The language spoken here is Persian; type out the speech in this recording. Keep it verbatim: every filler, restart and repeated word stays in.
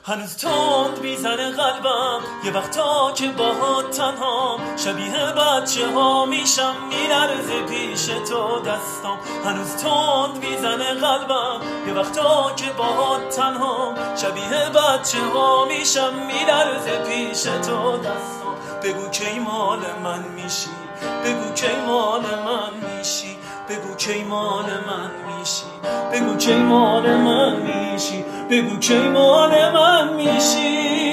هنوز تند میزنه قلبم یه وقتا که باهات تنهام، شبیه بچه ها میشم میلرزه پیش تو دستام. هنوز تند میزنه قلبم یه وقتا که باهات تنهام، شبیه بچه ها میشم میلرزه پیش تو دستام. بگو کی مال من میشی، بگو کی مال من میشی، بگو کی مال من میشی، بگو کی مال من میشی، بگو کی مال من میشی.